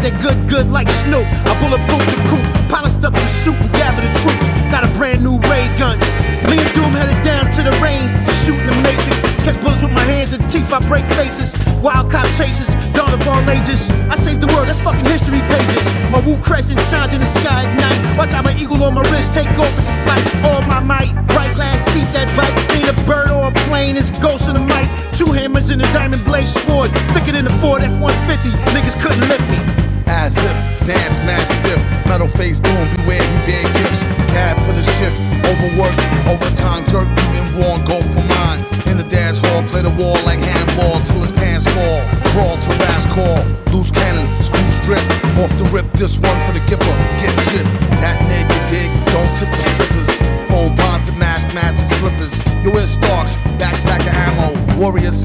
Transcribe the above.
that good like Snoop. I bulletproof the coupe, polished up the suit and gather the troops. Got a brand new ray gun. Me and Doom headed down to the range to shoot in the matrix. Catch bullets with my hands and teeth, I break faces. Wild cop chasers, dawn of all ages. I saved the world, that's fucking history pages. My Wu crescent shines in the sky at night. Watch out, my eagle on my wrist, take off into flight. All my might, bright glass teeth that bite. Ain't a bird or a plane, it's ghost in the mic. Two hammers in a diamond blade sword, thicker than a Ford F-150. Niggas couldn't lift me. As if, stance mad stiff. Metal face Doom, beware he bear gifts. Cab for the shift, overwork, overtime jerk, beating worn, go for mine. In the dance hall, play the wall like handball till his pants fall. Brawl to last call, loose cannon, screw strip. Off the rip, this one for the gipper, get chipped. That nigga dig, don't tip the strippers. Phone bonds and mask, masks and slippers. Yo, it Starks, backpack of ammo. Warriors